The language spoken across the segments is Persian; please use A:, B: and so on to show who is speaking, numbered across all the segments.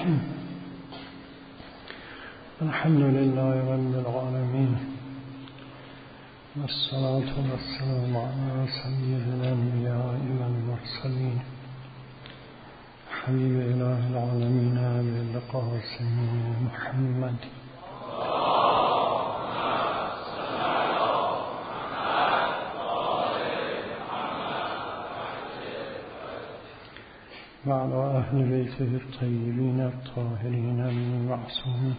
A: الحمد لله رب العالمين، والصلاة والسلام على سيد الأنبياء والمرسلين حبيب إله العالمين أبي القاسم محمد وعلى أهل بيته الطيبين الطاهرين المعصومين.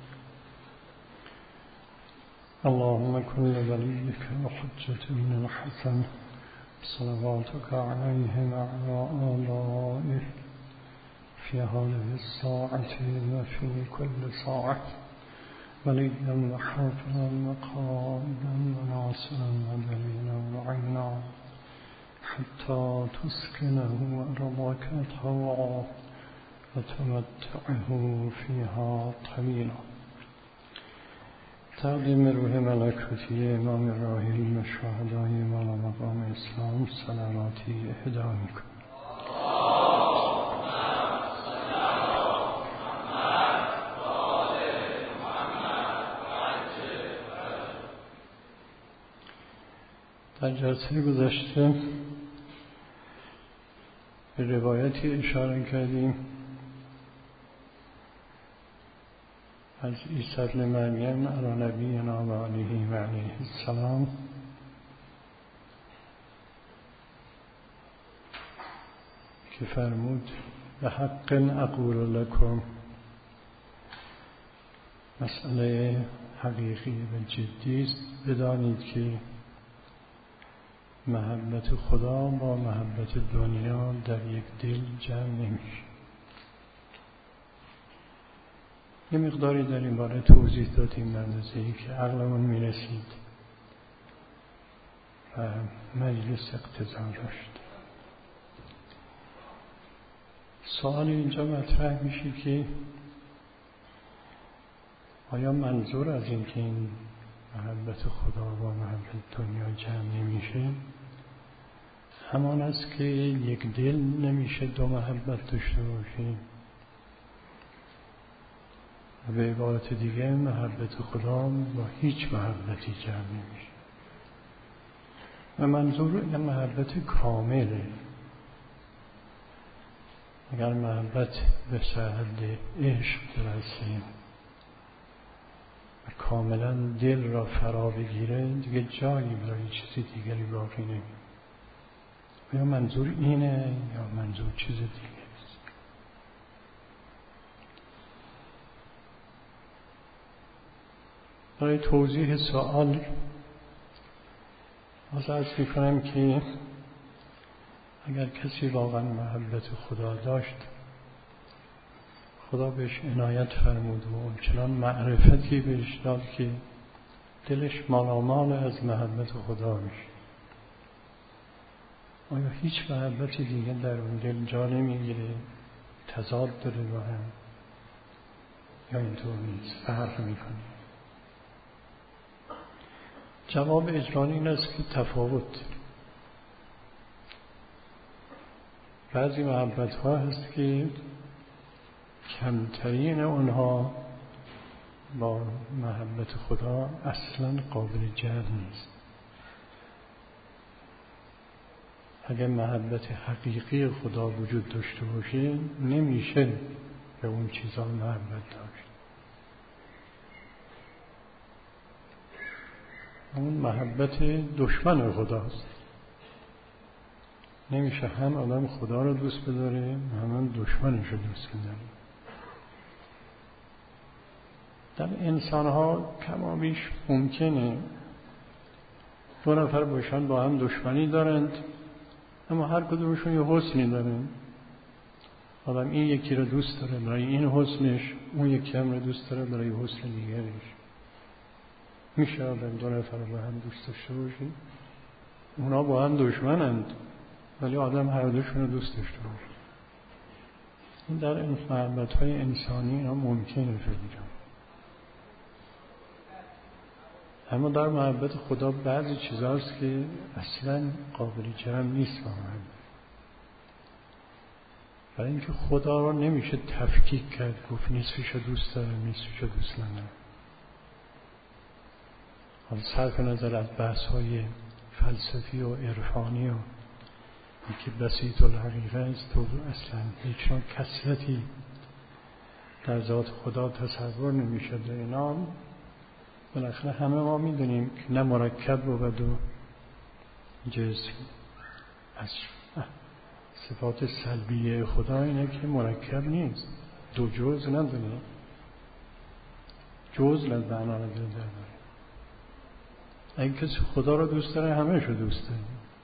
A: اللهم كن لوليك وحجة بن الحسن صلواتك عليه وعلى آلائه في هذه الساعة وفي كل ساعة وليا وحافظا وقائدا وناصرا ودليلا وعينا حتى تسكنه أرضك طوعا وتمتعه فيها طويلا. تقدیم روح ملکوتی امام راحلین و شهدای مولا مقام اسلام صلواتی اهدا می‌کنم. در جلسه گذشته به روایتی اشاره کردیم از عیسی ابن مریم علی نبینا و علیه و علیه السلام که فرمود به حق اقول لکم، مسئله حقیقی و جدی است. بدانید که محبت خدا با محبت دنیا در یک دل جمع نمیشه. یه مقداری در این باره توضیح دادیم در نزدیکی که عقلمون میرسید و مجلس اقتضا داشت. سوال اینجا مطرح میشه که آیا منظور از این که این محبت خدا با محبت دنیا جمع نمیشه همان است که یک دل نمیشه دو محبت داشته باشه؟ و به عبارت دیگه محبت خدا با هیچ محبتی جمع نمیشه و منظور این محبت کامله. اگر محبت به سطح عشق برسیم و کاملا دل را فرا بگیره دیگه جایی برای چیزی دیگری باقی نمیمونه. یا منظور اینه یا منظور چیز دیگه است. برای توضیح سوال عرض می‌کنم که اگر کسی واقعا محبت خدا داشت، خدا بهش عنایت فرمود و چنان معرفتی بهش داد که دلش مالامال از محبت خدا میشه. آیا هیچ محبتی دیگه در اون دل جا نمیگیره؟ تضاد داره با هم یا اینطور نیست؟ فرق میکنه؟ جواب اجرانی این است که تفاوت. بعضی محبت ها هست که کمترین اونها با محبت خدا اصلا قابل جر نیست. اگر محبت حقیقی خدا وجود داشته باشه نمیشه به اون چیزا محبت داشت. اون محبت دشمن خداست. نمیشه هم آدم خدا رو دوست بداره هم دشمنش رو دوست بداره. در انسان‌ها کمابیش ممکنه دو نفر باشن با هم دشمنی دارند اما هر کدومشون یه حسنی دارن. آدم این یکی رو دوست داره برای این حسنش، اون یکی هم رو دوست داره برای حسن دیگرش. میشه آدم دو نفر با هم دوست داشته باشه؟ اونا با هم دشمنند ولی آدم هر دوشون رو دوست داشته باشه. این در این محبت‌های انسانی هم ممکنه فکر. اما در محبت خدا بعضی چیزاست که اصلا قابل جمع نیست با هم. برای اینکه خدا رو نمیشه تفکیک کرد، گفت نصفش دوست دارم نصفش دوست ندارم. حالا صرف نظر از بحث‌های فلسفی و عرفانی و که بسیط الحقیقه است، تو اصلا هیچ نوع کثرتی در ذات خدا تصور نمیشه. اینا بالاخره همه ما میدونیم که نه مرکب بود و جسم. از صفات سلبیه خدا اینه که مرکب نیست، دو جزء نداره، جزء لذعنا رو داره. اگه کسی خدا رو دوست داره همه شو دوست داره.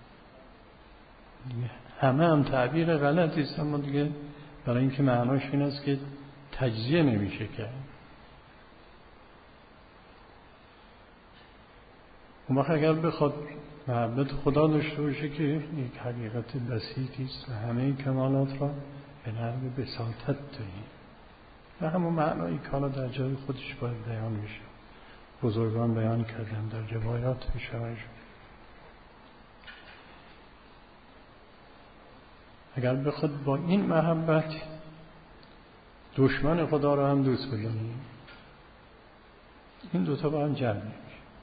A: همه هم تعبیر غلطی است، اما دیگه برای اینکه معناش این است که تجزیه نمیشه کرد. اون وقت اگر بخواد محبت خدا داشته باشه که یک حقیقت بسیطی است و همه کمالات را به نحو بساطت داریم و همون معنایی که حالا در جای خودش باید بیان میشه. بزرگان بیان کردن در روایات شرعی. اگر بخواد با این محبت دشمن خدا را هم دوست بدونیم، این دوتا با هم جمع میشه.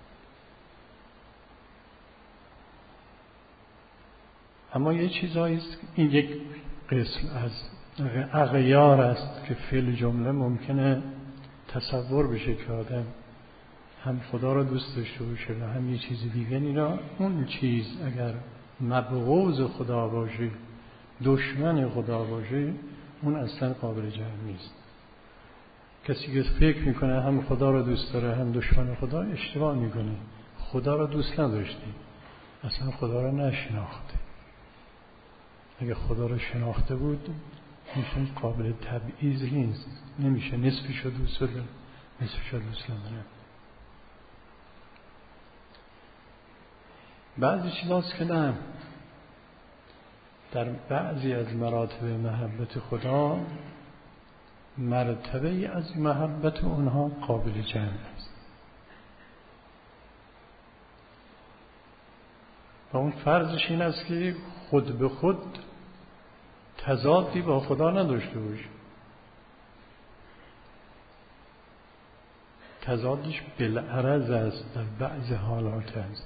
A: اما یه چیزایی است، این یک قسم از اغیار است که فی الجمله ممکنه تصور بشه که آدم هم خدا را دوست داشته باشه و هم یه چیز دیگه نیرا. اون چیز اگر مبغوض خدا باشه، دشمن خدا باشه، اون اصلا قابل جمع نیست. کسی که فکر میکنه هم خدا را دوست داره هم دشمن خدا، اشتباه میکنه. خدا را دوست نداشتی، اصلا خدا را نشناخته. اگه خدا را شناخته بود میشه قابل تبعیض نیست، نمیشه نصفش رو دوست داره نصفش رو دوست نداره. بعضی چیزاست که نه، در بعضی از مراتب محبت خدا مرتبه از محبت اونها قابل جمع است و اون فرضش این است که خود به خود تضادی با خدا نداشته باشه. تضادش بالعرض است، در بعض حالات است.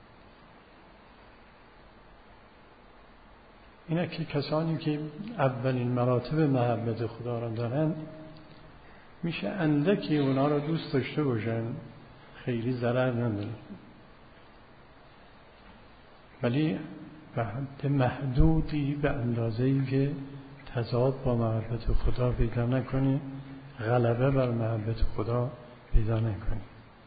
A: اینه که کسانی که اولین مراتب محبت خدا را دارن میشه اندکی اونا را دوست داشته باشن، خیلی ضرر نداره، ولی به حد محدودی، به اندازه‌ای که تضاد با محبت خدا پیدا نکنی، غلبه بر محبت خدا پیدا نکنی.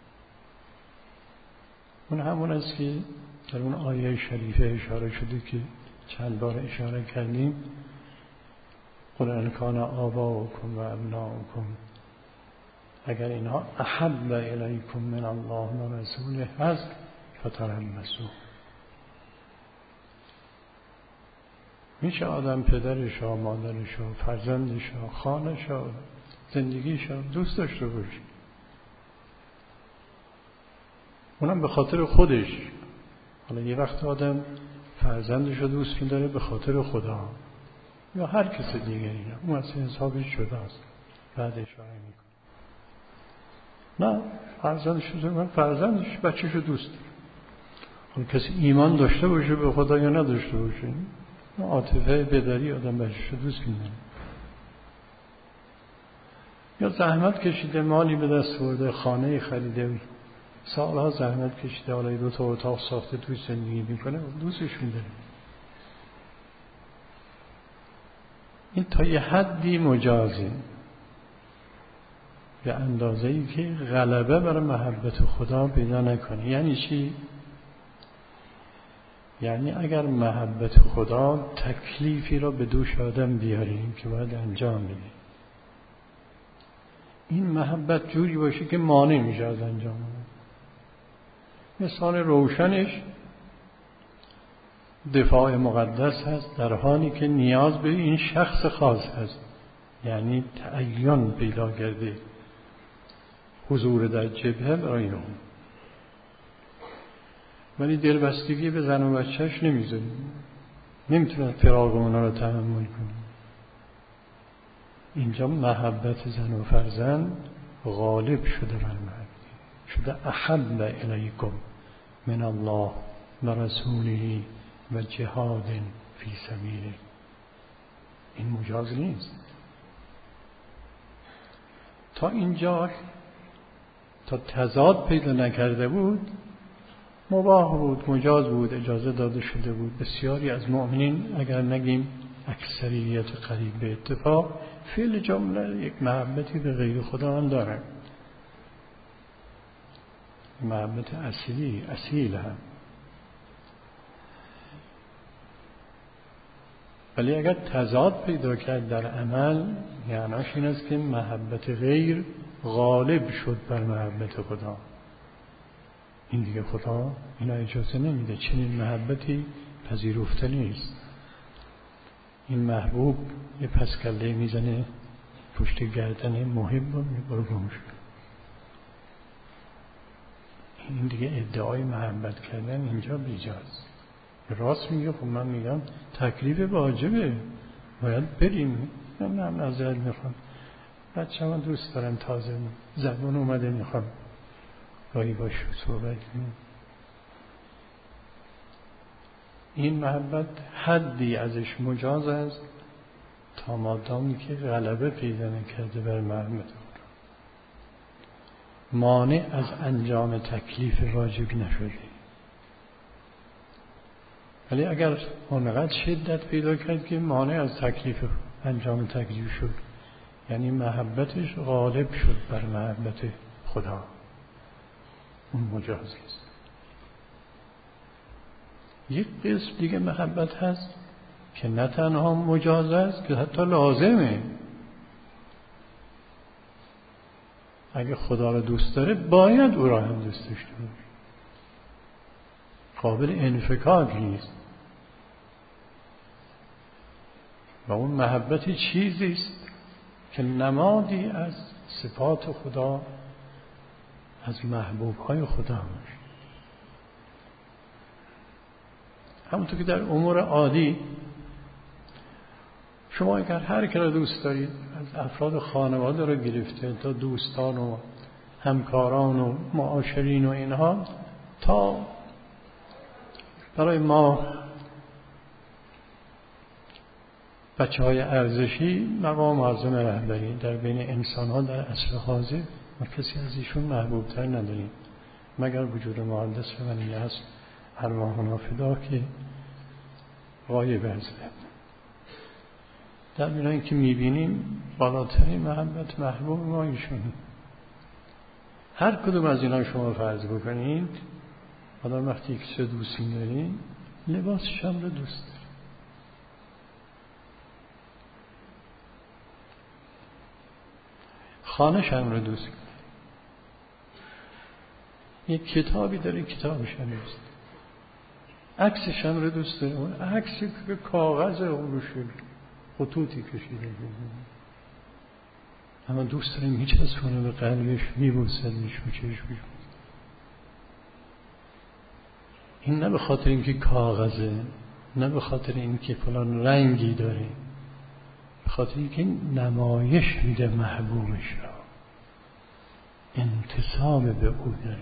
A: اون همون است که در اون آیه شریفه اشاره شده که چند بار اشاره کردیم: قل ان کان آباؤکم و ابناؤکم، اگر اینها احب الیکم من الله و رسوله هست فتربصوا. میشه آدم پدرش و مادرش و فرزندش و خانش و زندگیش دوست داشته باشه، اونم به خاطر خودش. حالا یه وقت آدم فرزندش رو دوست می‌داره به خاطر خدا یا هر کس دیگری، اون اصلا حسابش شده است. بعد اشاره میکنه نه، فرزندش بچه‌ش رو دوست داره. حالا کسی ایمان داشته باشه به خدا یا نداشته باشه، عاطفه پدری آدم بچه‌ش رو دوست می‌داره. یا زحمت کشیده، مالی به دست آورده، خانه خریده، سالها زحمت کشیده، حالا 2 تا اتاق ساخته توی زندگی میکنه، دوستش می‌داره. این تا یه حدی مجازه، به اندازه‌ای که غلبه بر محبت خدا پیدا نکنه. یعنی چی؟ یعنی اگر محبت خدا تکلیفی را به دوش آدم بیاریم که باید انجام بده، این محبت جوری باشه که مانع میشه از انجام بده. مثال روشنش دفاع مقدس هست، در حالی که نیاز به این شخص خاص هست، یعنی تعین پیدا کرده حضور در جبهه برای اون، ولی دلبستگی به زن و بچهش نمیذاره، نمیتونه فراق اونا رو تحمل کنه. اینجا محبت زن و فرزند غالب شده بر مرد، شده احب الیکم من الله و رسوله و جهاد فی سبیله. این مجاز نیست. تا اینجا تا تضاد پیدا نکرده بود مباح بود، مجاز بود، اجازه داده شده بود. بسیاری از مؤمنین، اگر نگیم اکثریت قریب به اتفاق، فعل جمله یک محبتی به غیر خدا هم دارن، محبت اصیل هم. ولی اگر تضاد پیدا کرد در عمل، یعنیش این است که محبت غیر غالب شد بر محبت خدا. این دیگه خدا اینا اجازه نمیده، چنین محبتی پذیرفته نیست. این محبوب یه پسکله میزنه پشت گردن محب و میبره گمش. این دیگه ادعای محبت کردن اینجا بیجاست. راست میگه. خب من میگم تکلیف واجبه، باید بریم. من نظرت میخوام، بچه من دوست دارم، تازه زبان اومده، میخوام گاهی باش صحبت کنیم. این محبت حدی ازش مجاز است تا مادامی که غلبه پیدا نکرده بر محبت خدا، مانع از انجام تکلیف واجب نشده. ولی اگر اونقدر شدت پیدا کرد که مانع از تکلیف انجام تکلیف شد، یعنی محبتش غالب شد بر محبت خدا، اون مجاز است. یک قسم دیگه محبت هست که نه تنها مجاز است که حتی لازمه. اگه خدا رو دوست داره باید او را هم دوست داشته باشه، قابل انفکاک نیست. و اون محبت چیزی است که نمادی از صفات خدا، از محبوبهای خدا باشه. همونطور که در امور عادی شما اگر هر که را دوست دارید، از افراد خانواده رو گرفته تا دوستان و همکاران و معاشرین و اینها، تا برای ما بچه های ارزشی مقام اعظم رهبری در بین انسان ها در عصر حاضر، ما کسی از ایشون محبوب تر نداریم مگر وجود مقدس ولی است ارواحنا فدا که غایب است. در بینایی که میبینیم بالاترین محبت محبوب ما ایشون. هر کدوم از اینا شما فرض بکنید، آدم وقتی یک سه دوستی دارید، لباسش هم رو دوست دارید، خانه‌ش هم رو دوست دارید، یک کتابی داره کتابش هم دوست دارید، عکسش هم رو دوست دارید. اون عکسی که کاغذ اون روش خطوطی کشیده، اما دوست داریم هیچ از کنه به قلبش میبوسدش و چشمش. این نه به خاطر اینکه کاغذه، نه به خاطر اینکه فلان رنگی داره، به خاطر اینکه نمایش میده محبوبش را، انتساب به او داره.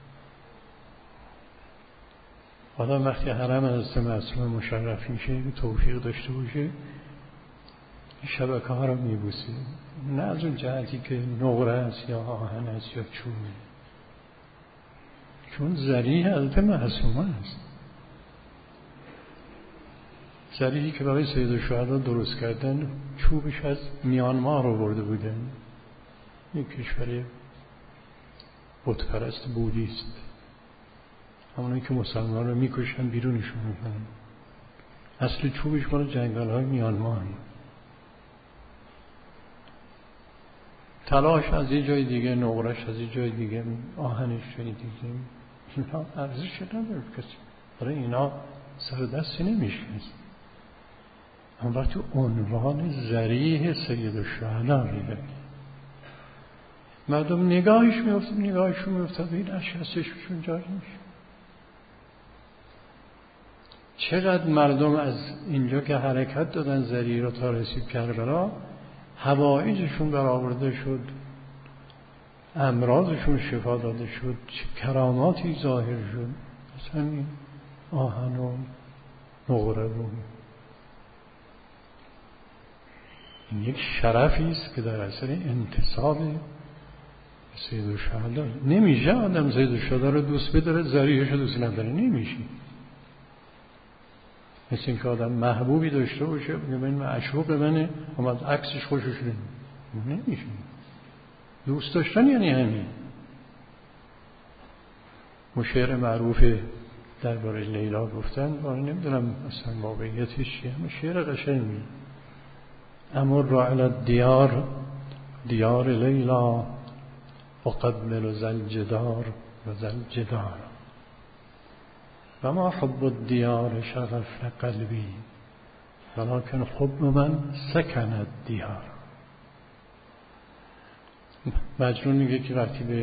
A: آدم وقتی حرم حضرت معصومه مشرف میشه، توفیق داشته باشه، این شبکه ها رو میبوسه، نه از اون جهتی که نقره است یا آهن است یا چوبه، چون ذریح حضرت معصومه است، ذریحی که برای سید الشهدا درست کردن چوبش از میانمار آورده بودن، یک کشور بت پرست بودیست، همونایی که مسلمان رو میکشن بیرونشون میکنن، اصل چوبش مال جنگل های میانمار. طلاش از یه جای دیگه، نقرش از یه جای دیگه، آهنش جای دیگه. اینا ارزش نداره کسی، برای اینا سر دستی نمیشکنست. اما وقتی عنوان ذریح سید الشهدا میده، مردم نگاهشون میفتد، این اشخاصشون جاری میشه. چقدر مردم از اینجا که حرکت دادن ذریح رو تا رسید کربلا، حوائجشون برآورده شد، امراضشون شفا داده شد، چه کراماتی ظاهر شد. مثلا این آهن و نقره بود. این یک شرفی است که در اثر انتساب سید الشهدا. نمیشه آدم سید الشهدا رو دوست بداره ذریعش رو دوست نداره، نمیشه. مثل این که آدم محبوبی داشته باشه بگه من معشوق منه اما از عکسش خوشش نمیشه. دوست داشتن یعنی همین. شعر معروف درباره لیلا گفتن، نمیدونم اصلا واقعیتش چیه، اما شعر قشنگی. امر علی الدیار دیار لیلا اقبل ذل جدار و ذل جدار و ما حب الدیار شغف قلبی ولکن حب من سکن الدیار. مجنون میگه که وقتی به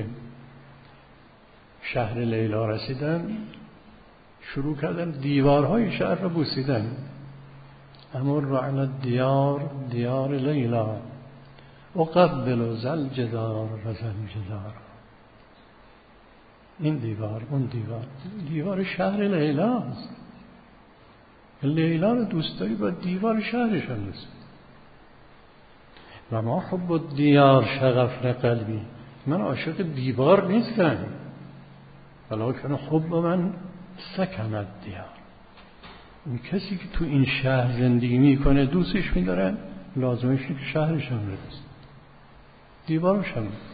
A: شهر لیلا رسیدن شروع کردن دیوارهای شهر رو بوسیدن. امر علی الدیار دیار لیلا اقبل ذل جدار و ذل جدار. این دیوار اون دیوار شهر لیلا است. لیلا رو دوست داری با دیوار شهرش هم دوست. و ما حب الدیار شغف قلبی، من عاشق دیوار نیستم ولکن حب من سکن الدیار. اون کسی که تو این شهر زندگی میکنه دوستش میدارن، لازمش اینه که شهرش هم برسه، دیوارش هم برسه.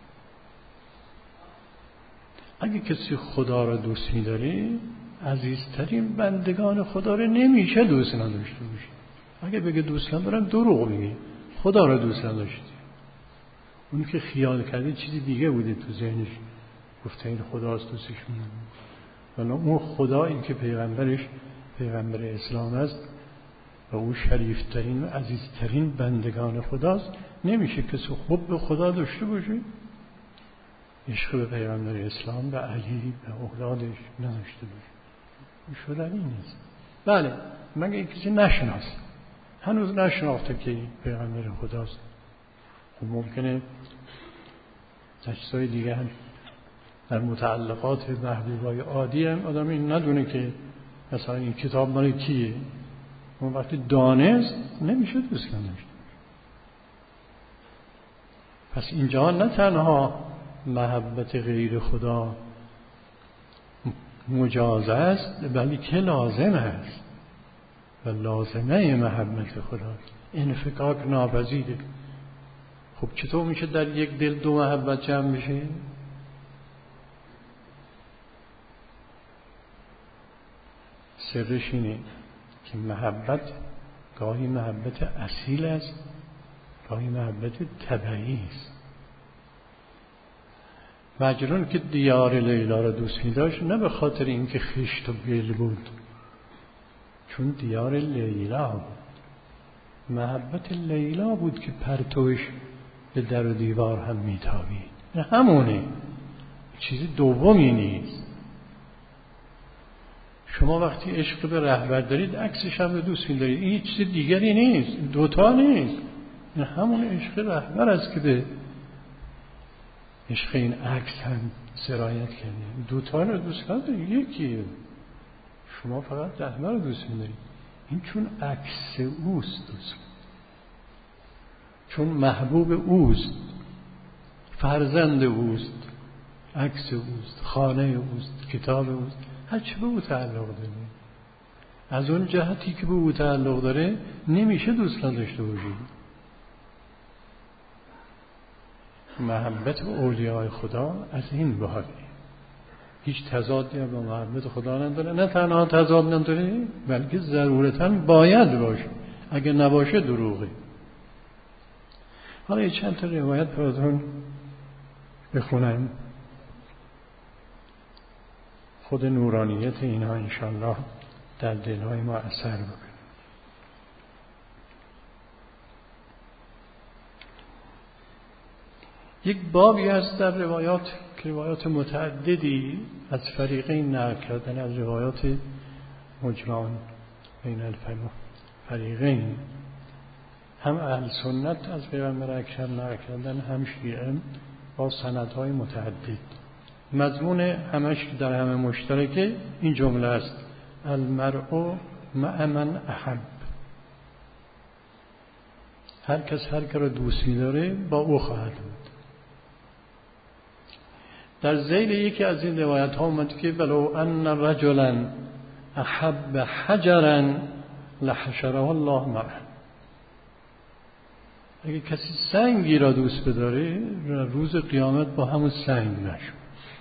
A: اگه کسی خدا را دوست می‌داری، عزیزترین بندگان خدا را نمیشه دوست نداشته باشی. اگه بگه دوست ندارم دروغ میگه، خدا را دوست نداشتی. اونی که خیال کرده چیزی دیگه بوده تو ذهنش، گفته این خداست دوستش می‌دارم. ولی اون خدایی که پیغمبرش پیغمبر اسلام است و او شریفترین و عزیزترین بندگان خداست، نمیشه کسی خوب به خدا داشته باشه عشق به پیغمبر اسلام به علی به اولادش نداشته باشه. شدن این نیست. بله مگه این کسی نشناس، هنوز نشناخته که پیغمبر خداست. خب ممکنه چیزهای دیگه هم در متعلقات محبوبای عادی هم آدم این ندونه که مثلا این کتاب مال کیه. اون وقتی دانست نمیشه دوست نداشت. پس اینجا نه تنها محبت غیر خدا مجاز است بلکه لازم است و لازمه محبت خدا انفکاک ناپذیره. خب چطور میشه در یک دل دو محبت جمع بشه؟ سرش اینه که محبت گاهی محبت اصیل است، گاهی محبت طبیعی است. مجنون که دیار لیلا را دوست می داشت نه به خاطر اینکه خشت و گل بود، چون دیار لیلا بود. محبت لیلا بود که پرتوش به در و دیوار هم می تابید. همونه، چیزی دومی نیست. شما وقتی عشق به رهبر دارید عکسش هم دوست می دارید، این چیز دیگری نیست، دوتا نیست. این همون عشق رهبر است که به عشق این عکس هم سرایت کرده. دوتا رو دوست ندارید، یکی شما فقط رهبر رو دوست می دارید. این چون عکس اوست دوست، چون محبوب اوست، فرزند اوست، عکس اوست، خانه اوست، کتاب اوست، هر چی به او تعلق داره. از اون جهتی که به او تعلق داره نمیشه دوست نداشته باشید. محبت به اولیاء خدا از این بحاله، هیچ تضادی با محبت خدا نداره. نه تنها تضاد نداره بلکه ضرورتاً باید باشه، اگه نباشه دروغه. حالا چند تا روایت براتون بخونم، خود نورانیت اینها انشاءالله در دلهای ما اثر بکنه. یک بابی هست در روایات که روایات متعددی از فریقین نقل کردن، از روایات مجمعان بین الفریقین هم اهل سنت از پیغمبر اکرم نقل کردن، هم شیعه با سندهای متعدد. مضمون همش در همه مشترکه این جمله است: المرء مع من احب. هر کس هر که را دوست می‌داره با او خواهد بود. در ذیل یکی از این روایت ها اومد که ولو ان رجلا احب حجرا لحشره الله معه. اگه کسی سنگی را دوست بداره روز قیامت با همون سنگ نشد.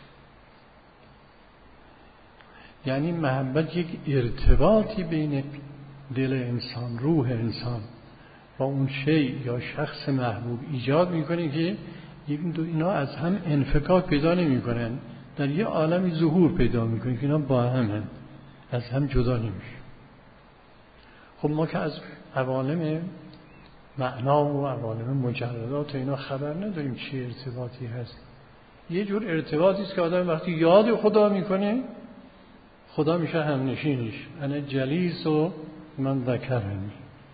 A: یعنی محبت یک ارتباطی بین دل انسان، روح انسان با اون شی یا شخص محبوب ایجاد میکنه که اینا از هم انفکاک پیدا نمیکنن، در یه عالمی ظهور پیدا میکنه که اینا با هم از هم جدا نمیشه. خب ما که از عوالم معنا و عوالم مجردات اینا خبر نداریم چی ارتباطی هست. یه جور ارتباطی است که آدم وقتی یاد خدا میکنه خدا میشه همنشینش. انا جلیس و من ذکرنی.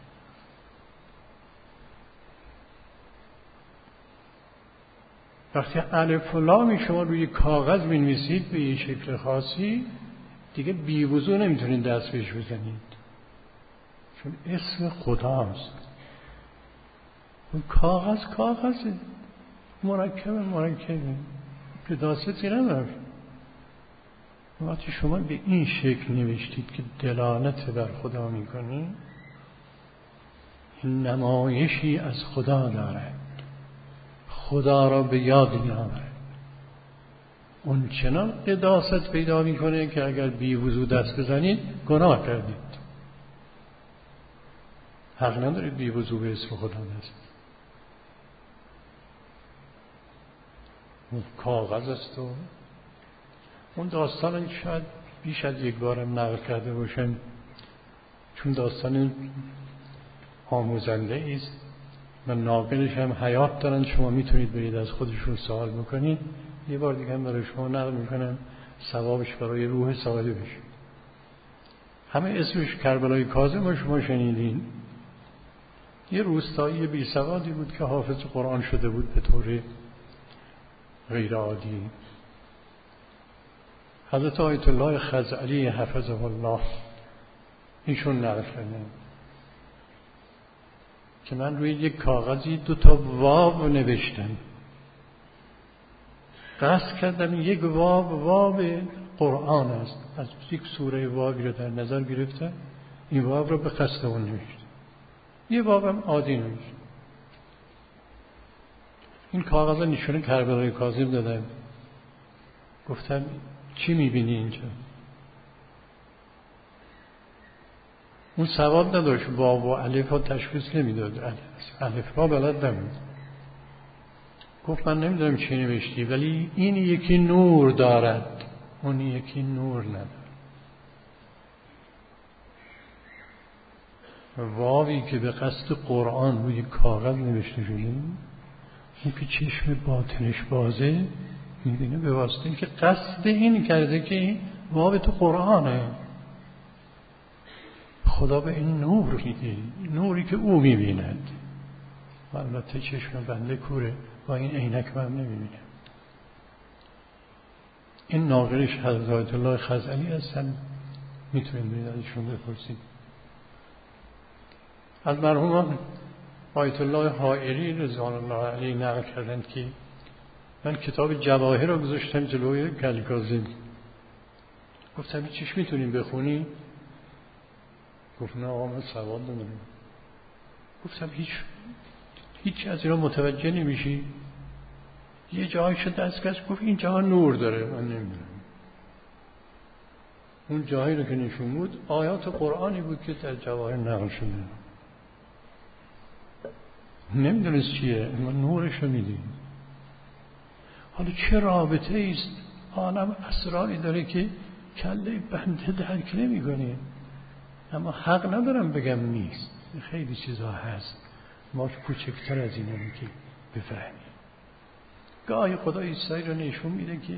A: وقتی الف و لام شما روی کاغذ می‌نویسید به یه شکل خاصی دیگه بی‌وضو نمیتونید دست بهش بزنید، چون اسم خداست. اون کاغذه، مرکبه قداستی نداره. وقتی شما به این شکل نوشتید که دلالت بر خدا میکنید، این نمایشی از خدا دارد، خدا را به یاد می‌آورد. اون چنان قداست پیدا میکنه که اگر بی وضو دست بزنید گناه کردید. حق ندارید بی وضو به اسم خدا دست. اون کاغذ است و اون داستان شاید بیش از یک بارم نقل کرده باشم، چون داستان آموزنده است و ناقلش هم حیات دارن، شما میتونید برید از خودشون سوال بکنید. یه بار دیگه هم برای شما نقل میکنم، ثوابش برای روح صاحبش. همه اسمش کربلای کاظم رو شما شنیدین. یه روستایی بی سوادی بود که حافظ قرآن شده بود به طور غیر عادی. حضرت آیت الله خزعلی حفظه الله ایشون نقل کردن که من روی یک کاغذی 2 واو نوشتم. قصد کردم یک واو قرآن است، از یک سوره واوی رو در نظر گرفتم، این واو رو به قصد اون نوشتم. یه واوم عادی نوشتم. این کاغذ نشون کربلای کاظم دادم. گفتم چی میبینی اینجا؟ اون سواد نداشت، واو و الف ها تشخیص نمیداد، الف ها بلد نبود. گفت من نمیدونم چی نوشتی، ولی این یکی نور دارد، اون یکی نور ندارد. واوی که به قصد قرآن روی کاغذ نوشته شده، این که چشم باطنش بازه میبینه به واسطه اینکه قصد این کرده که این واو تو قرآنه. خدا به این نور میده، نوری که او میبیند. البته چشم بنده کوره، با این عینک من نمیبینه. این ناقلش حضرت آیت الله خزعلی هستن، میتونید برید ازشون بپرسید. از مرحوم آیت الله حائری رضوان الله علیه نقل کردند که من کتاب جواهر رو گذاشتم جلوی کاظم. گفتم چیش میتونیم بخونی؟ گفت نه آقا من سواد ندارم. گفتم هیچ از اینا متوجه نمیشی؟ یه جایی شد دست کش گفت این جا نور داره، من نمیدونم. اون جایی رو که نشون بود آیات قرآنی بود که در جواهر نقل شده. نمیدونست چیه، اما نورش رو میدیم. حالا چه رابطه است؟ عالم اسراری داره که کله بنده درک نمی‌کنه. اما حق ندارم بگم نیست، خیلی چیزا هست ما کوچکتر از اینه که بفهمیم. گاهی خدا عیسی رو نشون میده که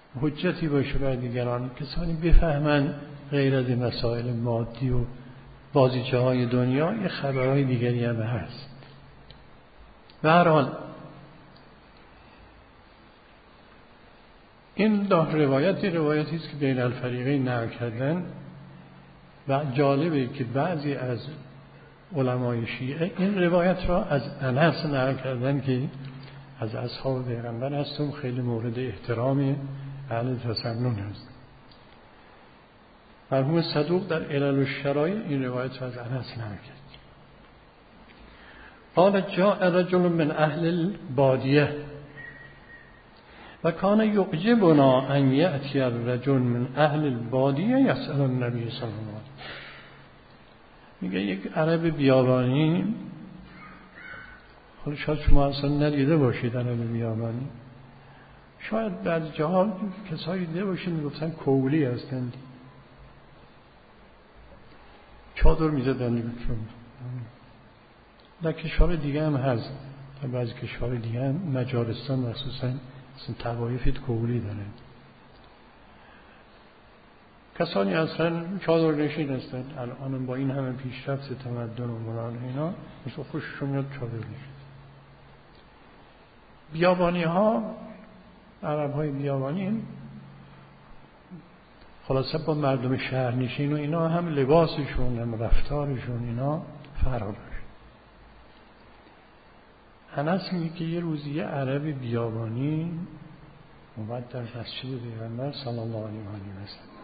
A: حجتی باشه بر دیگران، کسانی بفهمن غیر از مسائل مادی و بازیچه های دنیا یه خبرهای دیگری هم هست. به هر حال این روایتی است که بین الفریقین نقل کردن و جالبه که بعضی از علمای شیعه این روایت را از انس نقل کردن که از اصحاب پیغمبر هستم، خیلی مورد احترام اهل تسنن است. مرحوم صدوق در علل الشرایع این روایت را از انس نقل کرد. قال جاء رجل من اهل البادیه و کان یعجبنا ان یأتی الرجل من اهل البادیه یسأل النبی صلی الله علیه و میگه یک عرب بیابانی، حالا شاید شما اصلا ندیده باشید عرب بیابانی، شاید بعضی جاها کسایی دیده باشید میگفتن کولی هستند، چادر میزدن. در کشور دیگه هم هست، در بعضی کشور دیگه هم، مجارستان مخصوصا اصلا طوایف کولی داره. کسانی اصلا چادر نشین هستن. الان با این همه پیشرفت تمدن و مران اینا مثل خوششون میاد چادر نشین. بیابانی ها، عرب های بیابانی خلاصه با مردم شهرنشین و اینا هم لباسشون هم رفتارشون اینا فرق داشت. انس میگه که یه روزی یه عرب بیابانی اومد در مسجد پیغمبر صلی الله علیه و سلم.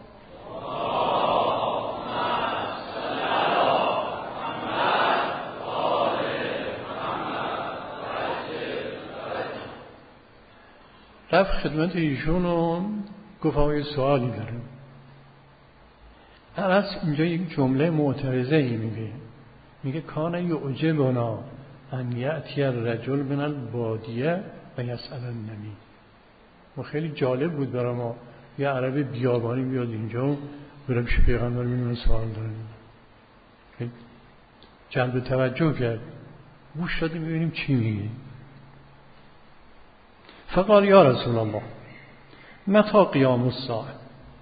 A: رفت خدمت ایشون و گفت آقای سوالی دارم. انس اینجا یک جمله معترضه ای میگه کان یعجبنا ان یأتی الرجل من البادیه و یسأل النبی. و خیلی جالب بود برای ما یه عرب بیابانی بیاد اینجا و بره پیش پیغمبر ببینه سوال داره. جلب توجه کرد، گوش دادیم ببینیم چی میگه. فقال یا رسول الله متى قیام الساعه،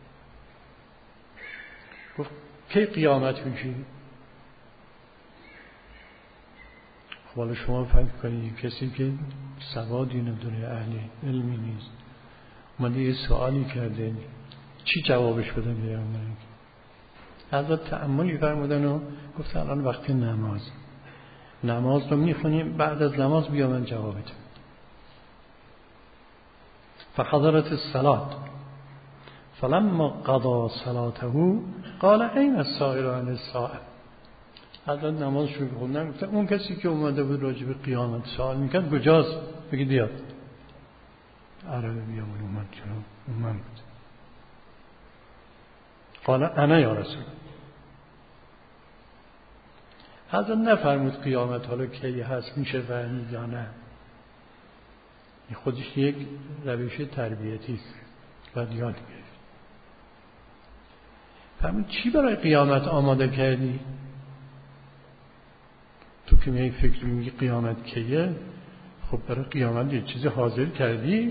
A: گفت کی قیامت میشه؟ حالا شما فکر کنید کسی که سوادی نداره، اهل علمی نیست، اومده یه سوالی کرده، چی جوابش بده بیارم؟ حضرت تأملی فرمودن و گفت الان وقت نماز رو میخونیم، بعد از نماز بیا من جوابت. فحضرت الصلاة فلما قضى صلاته قال این السائل عن الساعة. حضرت نماز شروع خوندن، گفتن اون کسی که اومده بود راجع به قیامت سوال میکرد کجاست؟ بگید بیاد. عربی بیامون اومد چرا؟ من بود. قال انا یا رسول. حضرت نفرمود قیامت حالا کی هست، میشه فهمید یا نه. این خودش یک روش تربیتی است، باید یاد گرفت. فرمود چی برای قیامت آماده کردی؟ تو که می فکر میگی قیامت کیه، خب برای قیامت یه چیزی حاضر کردی؟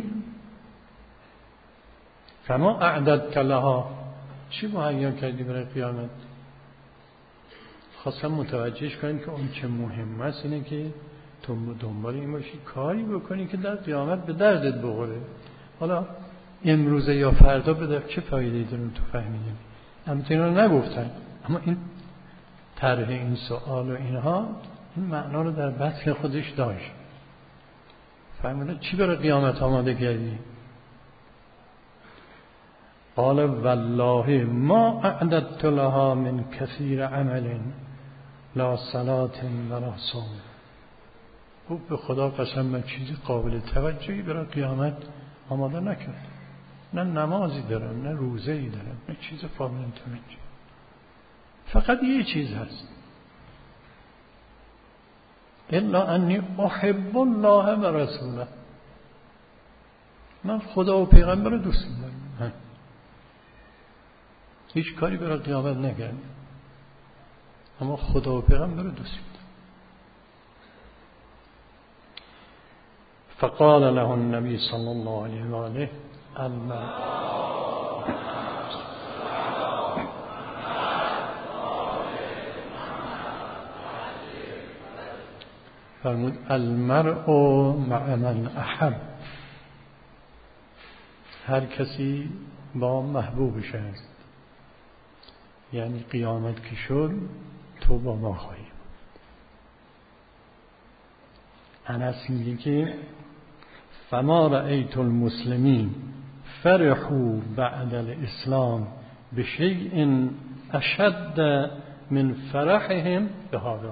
A: فما اعددت لها، چی مهیا کردی برای قیامت؟ خواستم متوجهش کنید که اون چه مهم است اینه که تو دنبال این باشی کاری بکنی که در قیامت به دردت بخوره. حالا امروزه یا فردا به چه فایده‌ای داره تو فهمیدی؟ البته اینا رو نگفتن، اما این طرح این سوال و اینها این معنا رو در بطن خودش داشت. فهمیدن چی برای قیامت آماده کردی؟ قال والله ما اعددت لها من كثير عمل لا صلاة ولا صوم. گفت به خدا قسم من چیزی قابل توجهی برای قیامت آماده نکرد، نه نمازی دارم نه روزه‌ای دارم نه چیز قابل توجه. فقط یه چیز هست، الا انی احب الله و رسوله. من خدا و پیغمبر رو دوست دارم. هیچ کاری برای قیامت نکردم، اما خدا و پیغمبر رو دوست دارم. فقال له النبي صلى الله عليه وآله فرمود المرء مع من احب، هر کسی با محبوبش است، یعنی قیامت که شد تو با ما خواهی بود. انس میگه که فما رأیت المسلمین فرحوا بعد الاسلام بشیء اشد من فرحهم بهذا.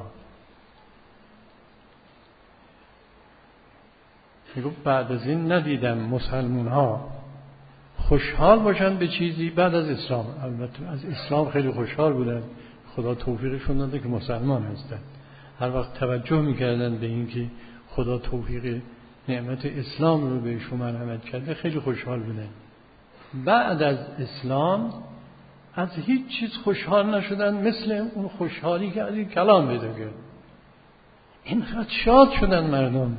A: میگه بعد از این ندیدم مسلمان ها خوشحال باشن به چیزی بعد از اسلام. البته از اسلام خیلی خوشحال بودن، خدا توفیقشون داده که مسلمان هستن. هر وقت توجه میکردن به این که خدا توفیق نعمت اسلام رو بهشون مرحمت کرده خیلی خوشحال بودن. بعد از اسلام از هیچ چیز خوشحال نشدن مثل اون خوشحالی که از این کلام پیدا کرد. اینقدر شاد شدن مردم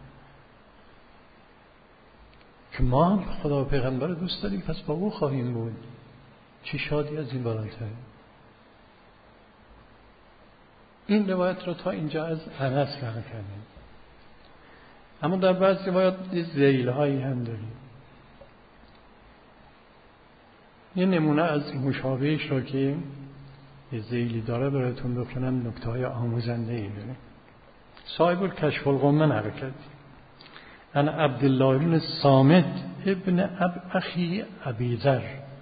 A: که ما خدا و پیغمبر دوست داریم، پس با او خواهیم بود. چه شادی از این بالاتر. این روایت رو تا اینجا از انس نقل کردیم، اما در بعضی روایات ذیل هایی هم داریم. یه نمونه از مشابهش رو که یه ذیلی داره براتون بخونم، نکته های آموزنده ای داره. صاحب الکشف الغمه نقل کرد ان عبدالله بن صامت ابن اخی ابی ذر.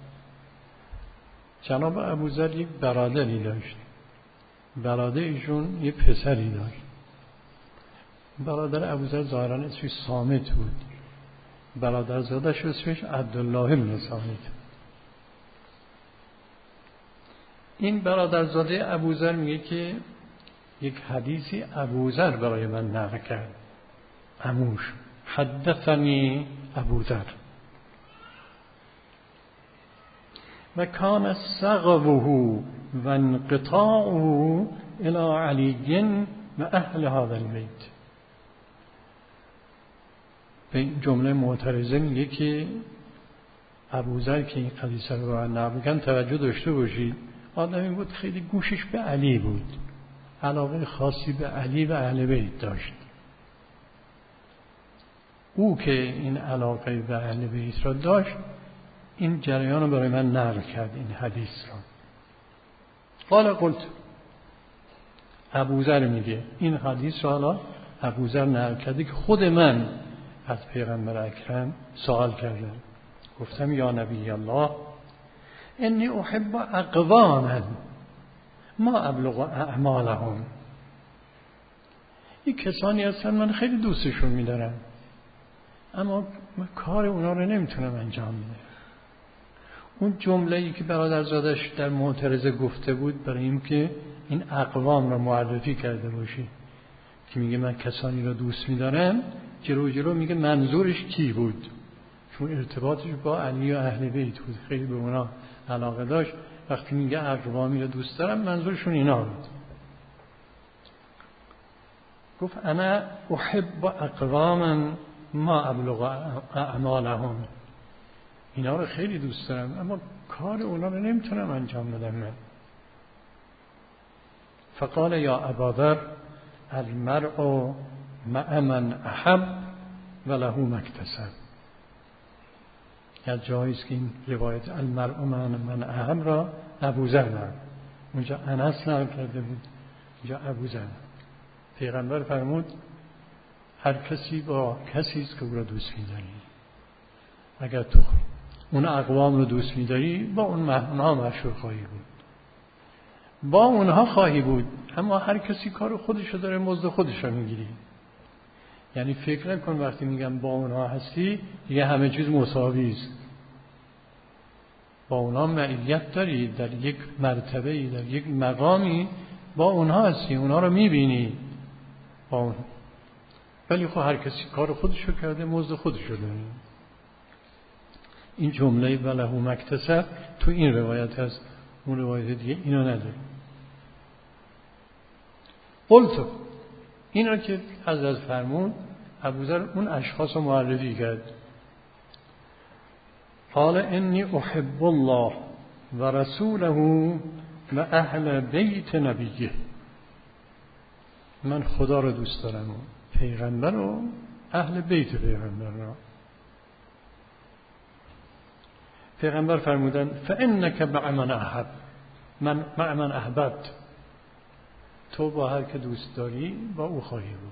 A: جناب ابو ذر یک برادری داشت، برادرشون یک پسری داشت. برادر ابو ذر ظاهرا اسمش صامت بود، برادرزادش اسمش عبدالله بن صامت. این برادرزاده ابو ذر میگه که یک حدیثی ابو ذر برای من نقل کرد. عموش حدثنی ابو ذر و کان سقوه و انقطاعه الى علی و اهل هذا البیت. به این جمله معترضه میگه که ابو ذر که این حدیث رو به من نقل کرد توجه داشته باشید، آدمی بود خیلی گوشش به علی بود، علاقه خاصی به علی و اهل بیت داشت. او که این علاقه به اهل بیت را داشت این جریان رو برای من نقل کرد، این حدیث را. قال قلت، ابو ذر میگه این حدیث را حالا ابو ذر نقل کرده که خود من از پیغمبر اکرم سوال کردم، گفتم یا نبی الله انی احب اقواما ما ابلغ اعمالهم. این کسانی هستن من خیلی دوستشون میدارم اما من کار اونا رو نمیتونم انجام بدم. اون جمله‌ای که برادرزادش در معترضه گفته بود برای این که این اقوام رو معرفی کرده باشی که میگه من کسانی رو دوست میدارم، جلو میگه منظورش کی بود، چون ارتباطش با علی و اهل بیت بود، خیلی به اونا علاقه داشت. وقتی میگه اقوامی رو دوست دارم منظورشون اینا بود. گفت انا احب اقواما ما ابلغ اعمالهم، اینا رو خیلی دوست دارم اما کار اونا رو نمیتونم انجام بدم من. فقال یا ابا ذر المرء مع من احب و له ما اکتسب. یا جاییست که این روایت المرء مع من احب را ابو ذر نقل، اونجا انس نقل کرده بود، اینجا ابو ذر. پیغمبر فرمود هر کسی با کسی است که او را دوست می‌داری. اگر تو اون اقوام رو دوست می‌داری با اونها مشهور خواهی بود، با اونها خواهی بود، اما هر کسی کار خودش رو داره، مزد خودش رو می‌گیری. یعنی فکر نکن وقتی میگم با اونها هستی دیگه همه چیز مساوی است. با اونها معیت داری، در یک مرتبه‌ای، در یک مقامی با اونها هستی، اونها رو می‌بینی با اون. ولی خب هر کسی کار خودش رو کرده، مزد خودش رو داره. این جمله وله ما اکتسب تو این روایت هست، اون روایت دیگه اینو نداره. قلت، این رو که حضرت فرمود ابو ذر اون اشخاص رو معرفی کرد. قال انی احب الله و رسوله و اهل بیت نبیه. من خدا رو دوست دارم و پیغمبر و اهل بیت پیغمبر را. پیغمبر فرمودن فانک مع من احب، من مع من احببت، تو با هر که دوست داری با او خواهی بود.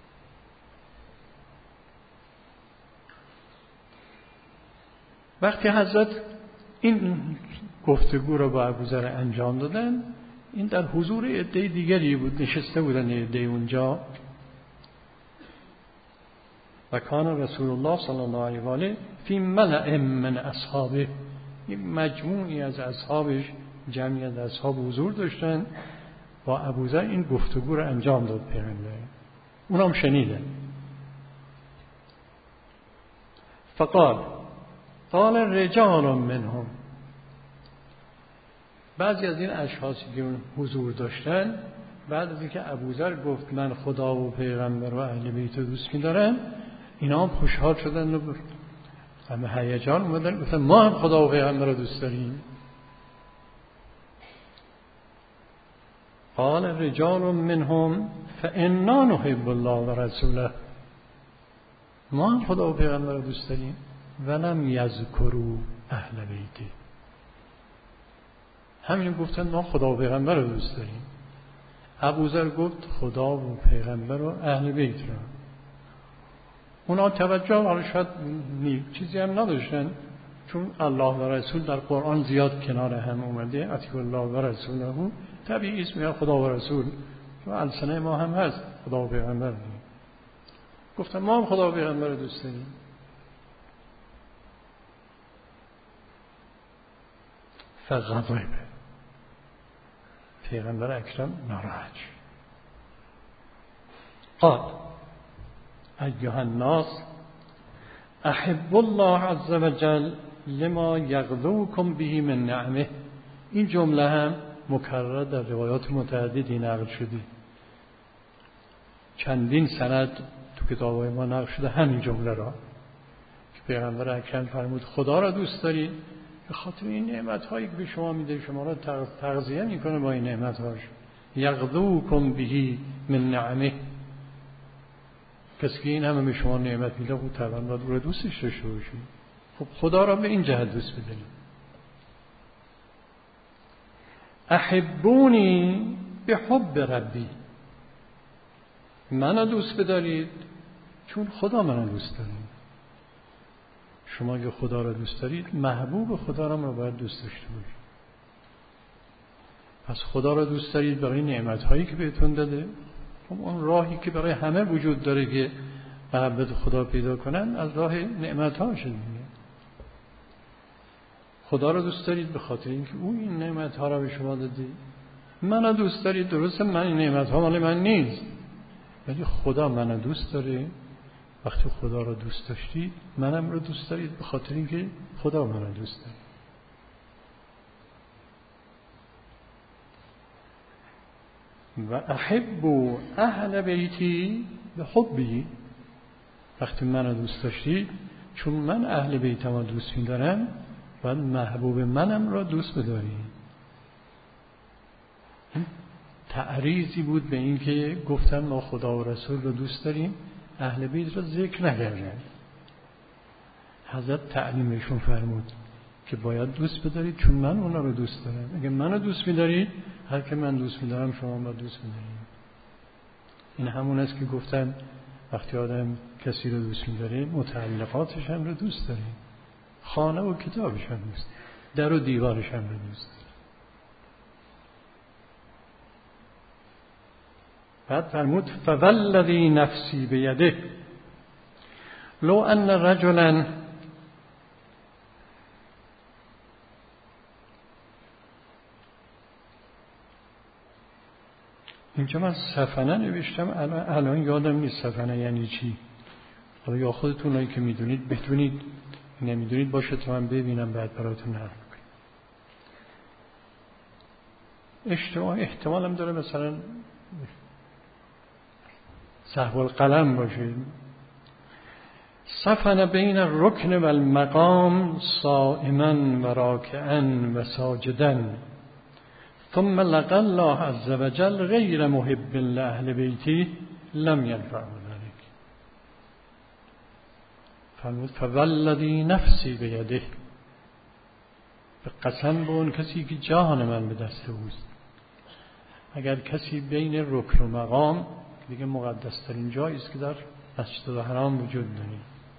A: وقتی حضرت این گفتگو را با ابوذر انجام دادن، این در حضور عده دیگری بود، نشسته بودن عده اونجا. و کان رسول الله صلی الله علیه و آله فی ملأ من اصحابه، این مجموعی از اصحابش، جمعی از اصحاب حضور داشتن، با ابوذر این گفتگو را انجام داد پیغمبر. اونم شنیدن. فقال رجال منهم، بعضی از این اشخاصی که حضور داشتن بعد از اینکه ابوذر گفت من خدا و پیغمبر و اهل بیت رو دوست می‌دارم، اینا هم خوشحال شدن و همه هیجان اومدن گفتن ما هم خدا و پیغمبر رو دوست داریم. قال رجال منهم فانا نحب الله و رسوله، ما هم خدا و پیغمبر رو دوست داریم. ولم یذکروا اهل بیت، همین گفتن ما خدا و پیغمبر رو دوست داریم. ابوذر گفت خدا و پیغمبر و اهل بیت را. اونا توجه حالا شاید چیزی هم نداشتن، چون الله و رسول در قرآن زیاد کنار هم اومده، اطیعوا الله و رسوله، طبیعی اسم خدا و رسول و السنه ما هم هست خدا و پیغمبر. گفتن ما هم خدا و پیغمبر رو دوست داریم. فغضب، پیغمبر اکرم ناراحت شد. قال ایها الناس احب الله عز وجل لما یغذوکم به من نعمه. این جمله هم مکرر در روایات متعددی نقل شده، چندین سند تو کتاب‌های ما نقل شده همین جمله را که پیغمبر اکرم فرمود خدا را دوست دارید به خاطر این نعمت‌هایی که به شما میده، شما را تغذیه میکنه با این نعمت‌هاش. یغذوکم به من نعمه، کسی که این همه به شما نعمت میده خود طبعا باید او را دوستش داشته باشید. خب خدا را به این جهت دوست بدارید. احبونی به حب ربی، منو دوست بدارید چون خدا منو دوست دارید. شما که خدا را دوست دارید محبوب خدا را باید دوست داشته باشید. پس خدا را دوست دارید برای نعمت‌هایی که بهتون داده. خب اون راهی که برای همه وجود داره که محبت خدا پیدا کنن از راه نعمت‌ها شده. خدا را دوست دارید به خاطر اینکه او این نعمت‌ها را به شما داده. منو دوست دارید، درسته من این نعمت‌ها مال من نیست، ولی خدا منو دوست داره. وقتی خدا را دوست داشتید منم رو دوست دارید به خاطر اینکه خدا منو دوست داره. و احب اهل بیتی به حبی، وقتی منو دوست داشتید چون من اهل بیتم رو دوست می‌دارم باید محبوب منم را دوست بدارید. این تعریضی بود به این که گفتن ما خدا و رسول رو دوست داریم، اهل بیت را ذکر نکردن. حضرت تعلیمشون فرمود که باید دوست بدارید چون من اونا رو دوست دارم. اگه منو دوست می‌دارید هر که من دوست می‌دارم شما باید دوست بدارید. این همون است که گفتن وقتی آدم کسی رو دوست می‌داره متعلقاتش هم رو دوست داره، خانه و کتابش هم دوست، در و دیوارش هم رو دوست. بعد فرمود فوالذی نفسی بیده لو ان رجلا، اینجا من سفنه نوشتم، الان یادم نیست سفنه یعنی چی. حالا یا خودتون هایی که میدونید بتونید، نمیدونید باشه تا من ببینم بعد براتون نقل کنم. احتمال هم داره مثلا سهو القلم باشه. سفن بین الرکن و المقام صائما و راکعا و ساجدا ثم لقى الله عز وجل غیر محب لأهل بیتی لم ينفعه ذلك فوالذی نفسی بیده، به قسم به اون کسی که جان من به دست اوست. اگر کسی بین رکن و مقام، دیگه مقدس ترین جایی است که در مسجد الحرام وجود داره،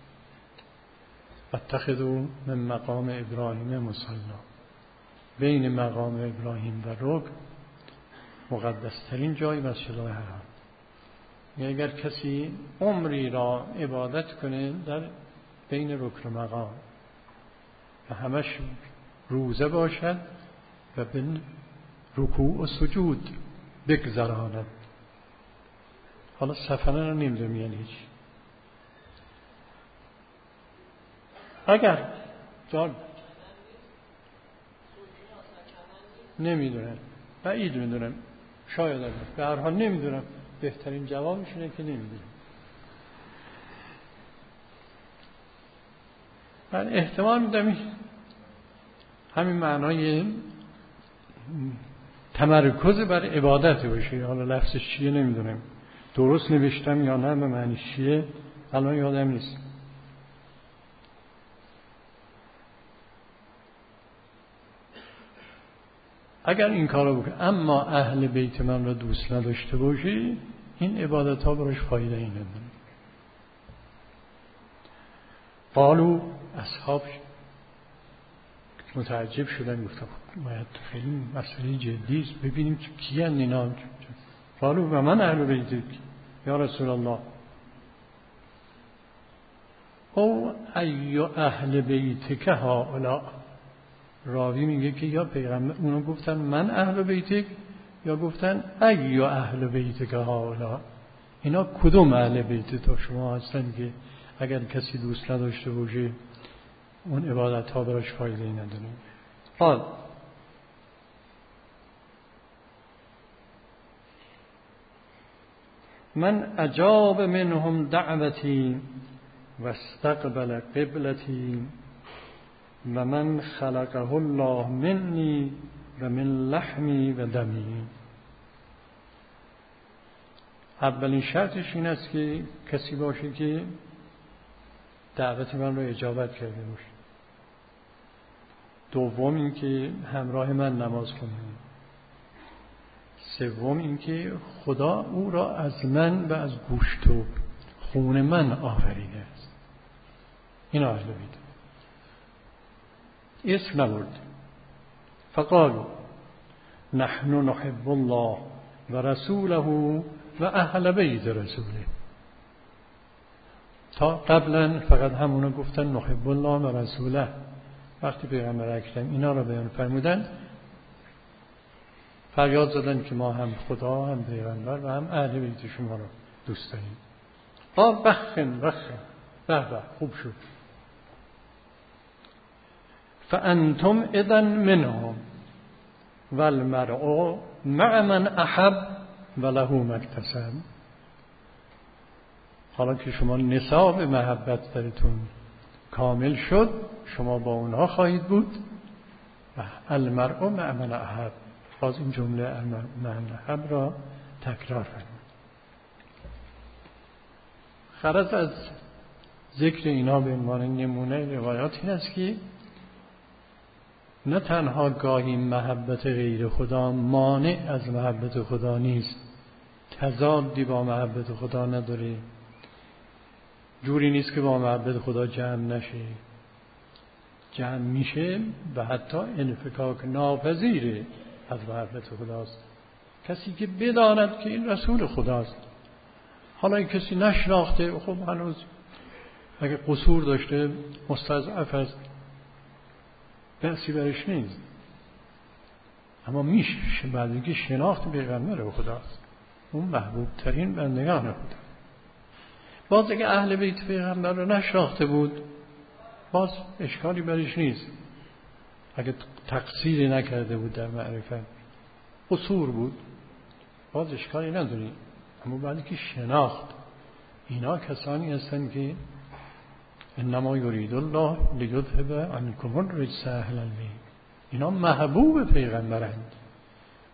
A: اتخذوا من مقام ابراهیم مصلی، بین مقام ابراهیم و رکن مقدس ترین جای مسجد الحرام. اگر کسی عمری را عبادت کنه در بین رکن و مقام و همش روزه باشد و به رکوع و سجود بگذراند، حالا سفنه رو نمیدونم یعنی هیچ. اگر نمیدونم، بعید میدونم، شاید به هر حال نمیدونم، بهترین جوابش اینه که نمیدونم. من احتمال میدم همین معنای تمرکز بر عبادت باشه. حالا لفظش چیه نمیدونم، درست نوشتم یا نه، به معنی چیه الان یادم نیست. اگر این کارو بکنه اما اهل بیت من را دوست نداشته باشی، این عبادت ها براش فایده ای نداره. قالو، اصحاب متعجب شدن، گفتم باید خیلی مسئله جدی است، ببینیم کی ان اینا. قالو و من اهل بیتک یا رسول الله، او ای اهل بیتک هؤلاء. راوی میگه که یا پیغمبر اونا گفتن من اهل بیتک، یا گفتن ای اهل بیتک هؤلاء، اینا کدوم اهل بیت تو شما هستن که اگر کسی دوست نداشته باشه اون عبادت ها براش فایده ای نداره. قال من اجاب منهم دعوتی و استقبل قبلتی و من خلقه الله منی و من لحمی و دمی. اولین شرطش این است که کسی باشه که دعوت من رو اجابت کرده باشه. دوم این که همراه من نماز کنه. سوم این که خدا او را از من و از گوشت و خون من آفریده است. این اهل بیت. اسم نبرد. فقالوا نحن نحب الله و رسوله و اهل بیت رسوله. تا قبلا فقط همونو گفتن نحب الله و رسوله. وقتی پیغمبر اکرم اینا رو بیان فرمودن، فریاد زدن که ما هم خدا هم پیغمبر و هم اهل بیت شما رو دوست داریم. بخن به خوب شد. فانتم اذن منهم والمرء مع من احب و له ما اکتسب. حالا که شما نصاب محبت درتون کامل شد، شما با اونها خواهید بود. و المرء مع من احب، باز این جمله المرء مع من احب را تکرار فرمود. غرض از ذکر اینا به عنوان نمونه روایات این است که نه تنها گاهی محبت غیر خدا مانع از محبت خدا نیست، تضادی با محبت خدا نداره، جوری نیست که با محبت خدا جمع نشه، جمع میشه و حتی انفکاک ناپذیره از محبت خداست. کسی که بداند که این رسول خداست، حالا این کسی نشناخته، خب هنوز اگه قصور داشته مستضعف است، بحثی برش نیست، اما میشه بعد اینکه شناخت پیغمبر خداست، اون محبوب ترین بندگان خدا. باز اگه اهل بیت پیغمبر رو نشناخته بود، باز اشکالی برش نیست. اگه تقصیری نکرده بود در معرفت، قصور بود، باز اشکالی نداری. اما بعد که شناخت، اینا کسانی هستن که انما یرید الله لیذهب عنکم الرجس اهل البیت، اینا محبوب پیغمبرند.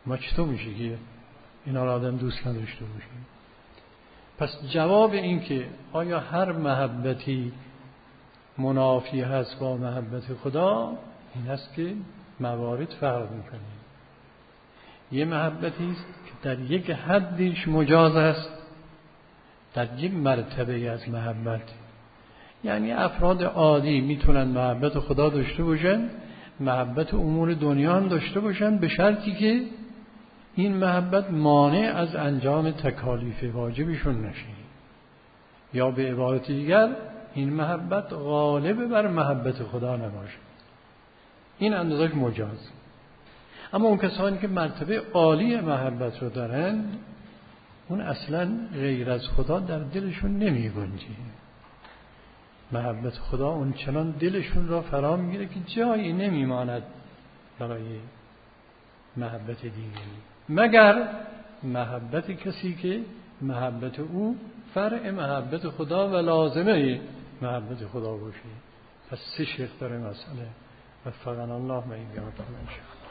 A: ما چطور میشه که اینا را آدم دوست نداشته باشه؟ پس جواب این که آیا هر محبتی منافی هست با محبت خدا، این است که موارد فرق میکنه. یه محبتی است که در یک حدیش مجاز است، در یک مرتبه از محبت، یعنی افراد عادی میتونن محبت خدا داشته باشن، محبت امور دنیا هم داشته باشن، به شرطی که این محبت مانع از انجام تکالیف واجبشون نشه، یا به عبارت دیگر این محبت غالب بر محبت خدا نباشه. این اندازه مجاز. اما اون کسانی که مرتبه عالی محبت رو دارن، اون اصلا غیر از خدا در دلشون نمی گنجه. محبت خدا اون چنان دلشون را فرا میگیره که جایی نمیماند برای محبت دیگری، مگر محبت کسی که محبت او فرع محبت خدا و لازمه محبت خدا باشه. پس 3 شق داره مسئله. وفقنا الله و ایاکم ان شاء الله.